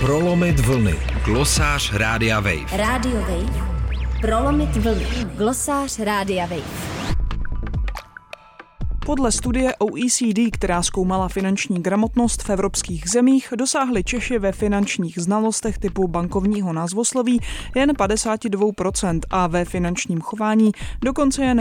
Prolomit vlny. Glosář Rádia Wave. Radio Wave. Prolomit vlny. Glosář Rádia Wave. Podle studie OECD, která zkoumala finanční gramotnost v evropských zemích, dosáhli Češi ve finančních znalostech typu bankovního názvosloví jen 52% a ve finančním chování dokonce jen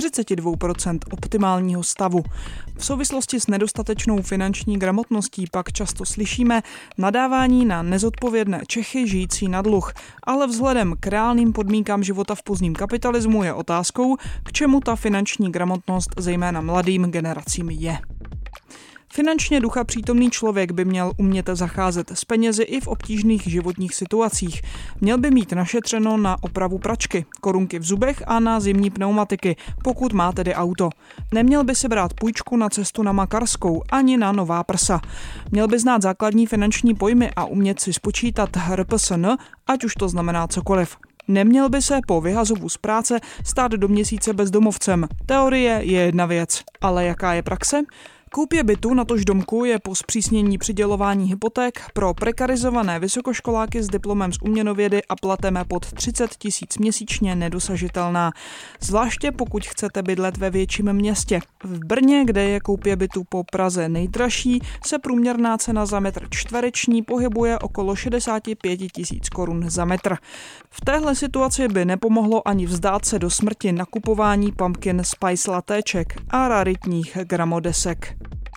42% optimálního stavu. V souvislosti s nedostatečnou finanční gramotností pak často slyšíme nadávání na nezodpovědné Čechy žijící na dluh, ale vzhledem k reálným podmínkám života v pozdním kapitalismu je otázkou, k čemu ta finanční gramotnost zejména mladým generacím je. Finančně ducha přítomný člověk by měl umět zacházet s penězi i v obtížných životních situacích. Měl by mít našetřeno na opravu pračky, korunky v zubech a na zimní pneumatiky, pokud má tedy auto. Neměl by si brát půjčku na cestu na Makarskou ani na nová prsa. Měl by znát základní finanční pojmy a umět si spočítat RPSN, ať už to znamená cokoliv. Neměl by se po vyhazovu z práce stát do měsíce bezdomovcem. Teorie je jedna věc, ale jaká je praxe? Koupě bytu, natož domku, je po zpřísnění přidělování hypoték pro prekarizované vysokoškoláky s diplomem z uměnovědy a platem pod 30 000 měsíčně nedosažitelná. Zvláště pokud chcete bydlet ve větším městě. V Brně, kde je koupě bytu po Praze nejdražší, se průměrná cena za metr čtvereční pohybuje okolo 65 000 korun za metr. V téhle situaci by nepomohlo ani vzdát se do smrti nakupování pumpkin spice latéček a raritních gramodesek.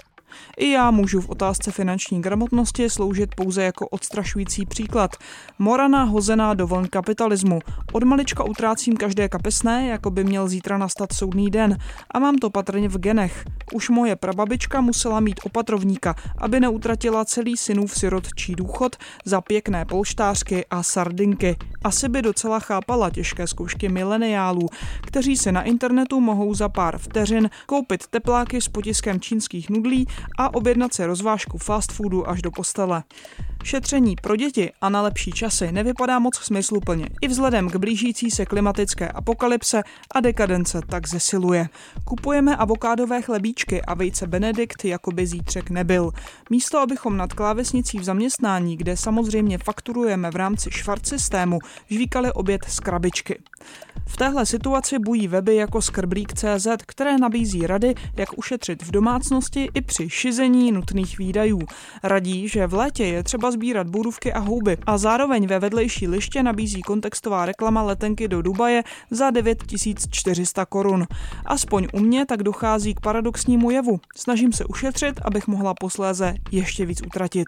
I já můžu v otázce finanční gramotnosti sloužit pouze jako odstrašující příklad. Morana hozená do vln kapitalismu. Od malička utrácím každé kapesné, jako by měl zítra nastat soudný den. A mám to patrně v genech. Už moje prababička musela mít opatrovníka, aby neutratila celý synův sirotčí důchod za pěkné polštářky a sardinky. Asi by docela chápala těžké zkoušky mileniálů, kteří si na internetu mohou za pár vteřin koupit tepláky s potiskem čínských nudlí a objednat si rozvážku fast foodu až do postele. Šetření pro děti a na lepší časy nevypadá moc smysluplně. I vzhledem k blížící se klimatické apokalypse a dekadence tak zesiluje. Kupujeme avokádové chlebíčky a vejce Benedikt, jako by zítřek nebyl. Místo, abychom nad klávesnicí v zaměstnání, kde samozřejmě fakturujeme v rámci švart systému, žvíkali oběd z krabičky. V téhle situaci bují weby jako Skrblík.cz, které nabízí rady, jak ušetřit v domácnosti i při šizení nutných výdajů. Radí, že v létě je třeba sbírat bůrůvky a houby a zároveň ve vedlejší liště nabízí kontextová reklama letenky do Dubaje za 9400 korun. Aspoň u mě tak dochází k paradoxnímu jevu. Snažím se ušetřit, abych mohla posléze ještě víc utratit.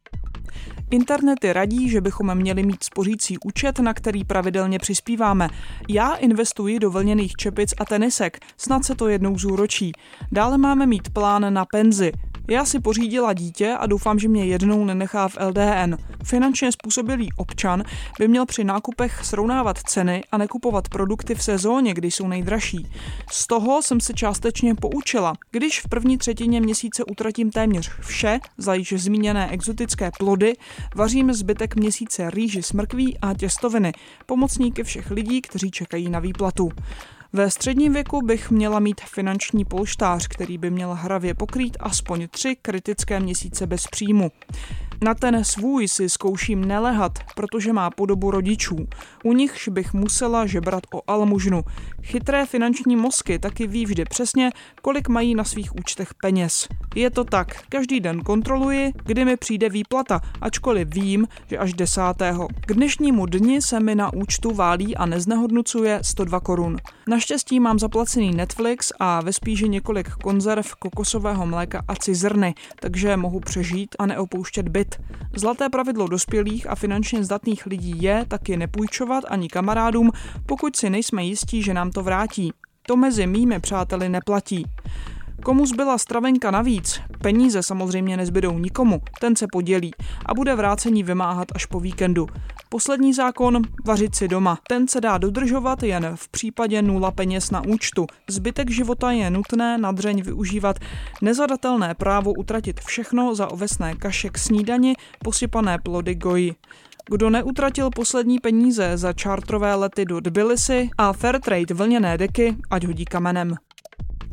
Internety radí, že bychom měli mít spořící účet, na který pravidelně přispíváme. Já investuji do vlněných čepic a tenisek, snad se to jednou zúročí. Dále máme mít plán na penzi. Já si pořídila dítě a doufám, že mě jednou nenechá v LDN. Finančně způsobilý občan by měl při nákupech srovnávat ceny a nekupovat produkty v sezóně, kdy jsou nejdražší. Z toho jsem se částečně poučila. Když v první třetině měsíce utratím téměř vše, za již zmíněné exotické plody, vařím zbytek měsíce rýži s mrkví a těstoviny, pomocníky všech lidí, kteří čekají na výplatu. Ve středním věku bych měla mít finanční polštář, který by měl hravě pokrýt aspoň 3 kritické měsíce bez příjmu. Na ten svůj si zkouším nelehat, protože má podobu rodičů. U nichž bych musela žebrat o almužnu. Chytré finanční mozky taky ví vždy přesně, kolik mají na svých účtech peněz. Je to tak, každý den kontroluji, kdy mi přijde výplata, ačkoliv vím, že až 10. K dnešnímu dni se mi na účtu válí a neznehodnocuje 102 korun. Naštěstí mám zaplacený Netflix a ve spíži několik konzerv kokosového mléka a cizrny, takže mohu přežít a neopouštět byt. Zlaté pravidlo dospělých a finančně zdatných lidí je taky nepůjčovat ani kamarádům, pokud si nejsme jistí, že nám to vrátí. To mezi mými přáteli neplatí. Komu zbyla stravenka navíc? Peníze samozřejmě nezbydou nikomu, ten se podělí a bude vrácení vymáhat až po víkendu. Poslední zákon, vařit si doma. Ten se dá dodržovat jen v případě 0 peněz na účtu. Zbytek života je nutné na dřeň využívat nezadatelné právo utratit všechno za ovesné kaše k snídani, posypané plody goji. Kdo neutratil poslední peníze za čártrové lety do Tbilisi a Fairtrade vlněné deky, ať hodí kamenem.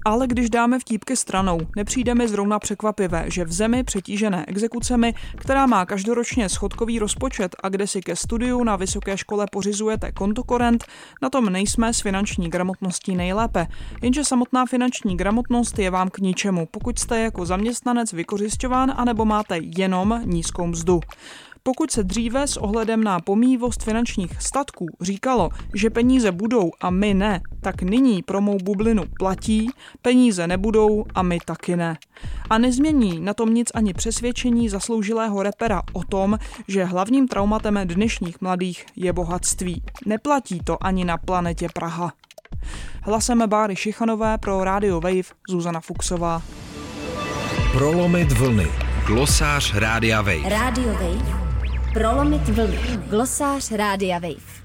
Ale když dáme vtípky stranou, nepřijde mi zrovna překvapivé, že v zemi přetížené exekucemi, která má každoročně schodkový rozpočet a kde si ke studiu na vysoké škole pořizujete kontokorent, na tom nejsme s finanční gramotností nejlépe. Jenže samotná finanční gramotnost je vám k ničemu, pokud jste jako zaměstnanec vykořisťován anebo máte jenom nízkou mzdu. Pokud se dříve s ohledem na pomíjivost finančních statků říkalo, že peníze budou a my ne, tak nyní pro mou bublinu platí, peníze nebudou a my taky ne. A nezmění na tom nic ani přesvědčení zasloužilého rapera o tom, že hlavním traumatem dnešních mladých je bohatství. Neplatí to ani na planetě Praha. Hlasem Báry Šichanové pro Radio Wave Zuzana Fuchsová. Prolomit vlny. Glosář Rádia Wave. Radio Wave. Prolomit vlny. Glosář Rádia Wave.